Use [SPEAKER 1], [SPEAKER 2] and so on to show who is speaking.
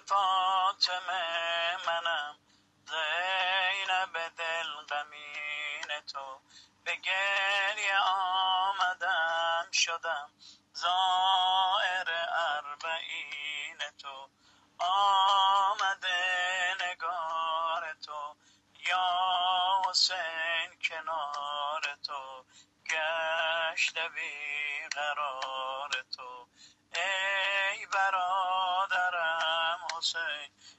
[SPEAKER 1] فاطمه منم، زینب دل غمین تو. به گریه آمدم شدم زائر اربعین تو. آمده نگار تو یا حسین کنار تو، گشته بی قرار تو. ای برادرم حسین